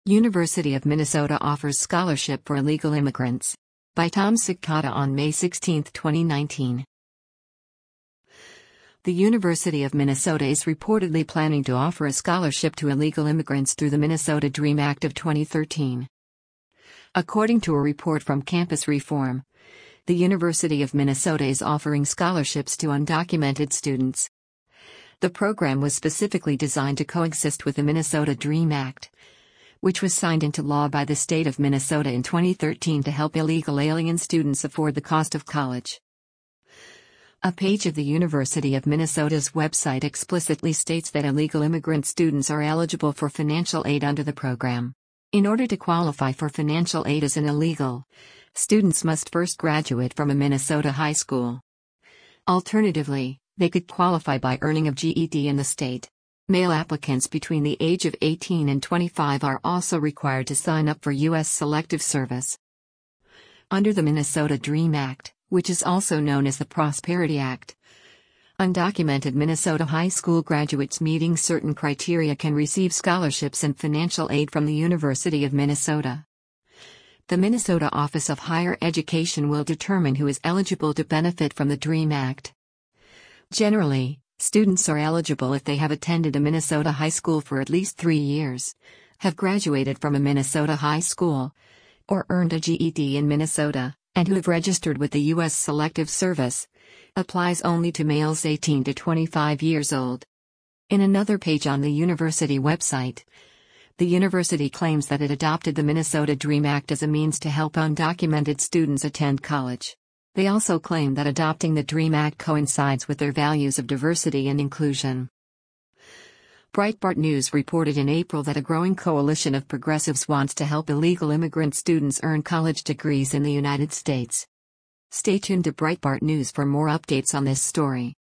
University of Minnesota offers scholarship for illegal immigrants. By Tom Sikata on May 16, 2019. The University of Minnesota is reportedly planning to offer a scholarship to illegal immigrants through the Minnesota DREAM Act of 2013. According to a report from Campus Reform, the University of Minnesota is offering scholarships to undocumented students. The program was specifically designed to coexist with the Minnesota DREAM Act, which was signed into law by the state of Minnesota in 2013 to help illegal alien students afford the cost of college. A page of the University of Minnesota's website explicitly states that illegal immigrant students are eligible for financial aid under the program. In order to qualify for financial aid as an illegal, students must first graduate from a Minnesota high school. Alternatively, they could qualify by earning a GED in the state. Male applicants between the age of 18 and 25 are also required to sign up for U.S. Selective Service. Under the Minnesota DREAM Act, which is also known as the Prosperity Act, undocumented Minnesota high school graduates meeting certain criteria can receive scholarships and financial aid from the University of Minnesota. The Minnesota Office of Higher Education will determine who is eligible to benefit from the DREAM Act. Generally, students are eligible if they have attended a Minnesota high school for at least 3 years, have graduated from a Minnesota high school, or earned a GED in Minnesota, and who have registered with the U.S. Selective Service. Applies only to males 18 to 25 years old. In another page on the university website, the university claims that it adopted the Minnesota DREAM Act as a means to help undocumented students attend college. They also claim that adopting the DREAM Act coincides with their values of diversity and inclusion. Breitbart News reported in April that a growing coalition of progressives wants to help illegal immigrant students earn college degrees in the United States. Stay tuned to Breitbart News for more updates on this story.